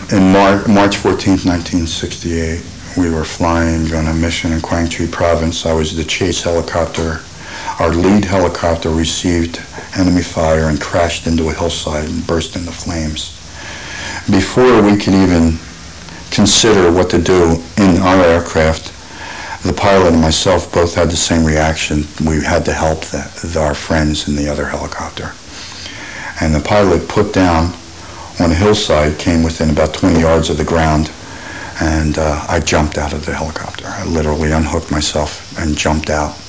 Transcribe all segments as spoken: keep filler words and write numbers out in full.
in Mar March fourteenth, nineteen sixty-eight, we were flying on a mission in Quang Tri Province. I was the chase helicopter. Our lead helicopter received enemy fire and crashed into a hillside and burst into flames. Before we could even consider what to do in our aircraft, the pilot and myself both had the same reaction. We had to help the, our friends in the other helicopter. And the pilot put down on a hillside, came within about twenty yards of the ground, and uh, I jumped out of the helicopter. I literally unhooked myself and jumped out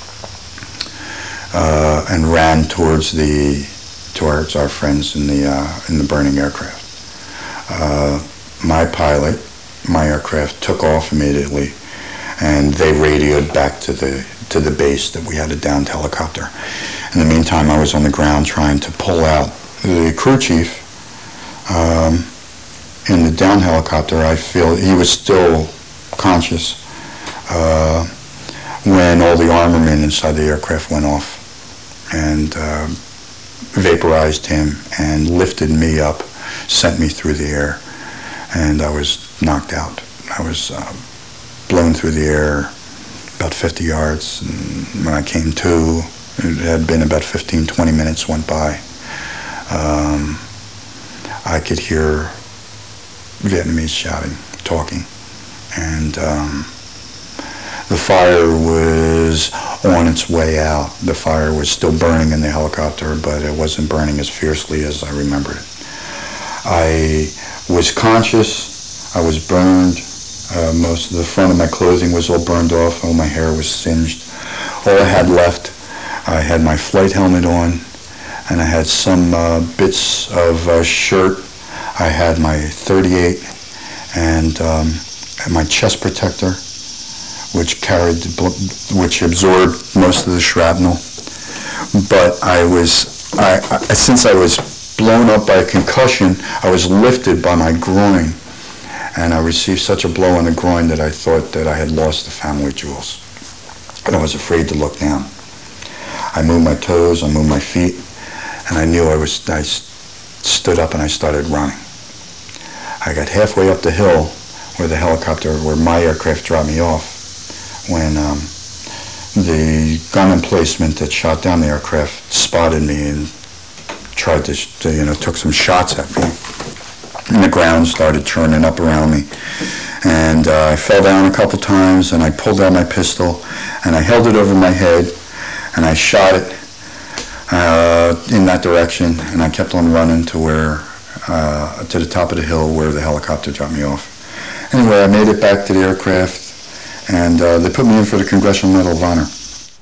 uh, and ran towards the towards our friends in the uh, in the burning aircraft. Uh, my pilot, my aircraft took off immediately, and they radioed back to the to the base that we had a downed helicopter. In the meantime, I was on the ground trying to pull out the crew chief. Um, in the down helicopter, I feel he was still conscious uh, when all the armament inside the aircraft went off and uh, vaporized him and lifted me up, sent me through the air, and I was knocked out. I was uh, blown through the air about fifty yards, and when I came to, it had been about fifteen, twenty minutes went by. Um, I could hear Vietnamese shouting, talking, and um, the fire was on its way out. The fire was still burning in the helicopter, but it wasn't burning as fiercely as I remembered it. I was conscious. I was burned. Uh, most of the front of my clothing was all burned off. All my hair was singed. All I had left, I had my flight helmet on, and I had some uh, bits of uh, shirt. I had my thirty-eight and um, my chest protector, which carried, the which absorbed most of the shrapnel. But I was, I, I, since I was blown up by a concussion, I was lifted by my groin, and I received such a blow in the groin that I thought that I had lost the family jewels, and I was afraid to look down. I moved my toes, I moved my feet, and I knew I was, I stood up and I started running. I got halfway up the hill where the helicopter, where my aircraft dropped me off, when um, the gun emplacement that shot down the aircraft spotted me and tried to, to you know, took some shots at me. And the ground started churning up around me. And uh, I fell down a couple times, and I pulled out my pistol, and I held it over my head, and I shot it uh, in that direction, and I kept on running to where, uh, to the top of the hill where the helicopter dropped me off. Anyway, I made it back to the aircraft, and uh, they put me in for the Congressional Medal of Honor.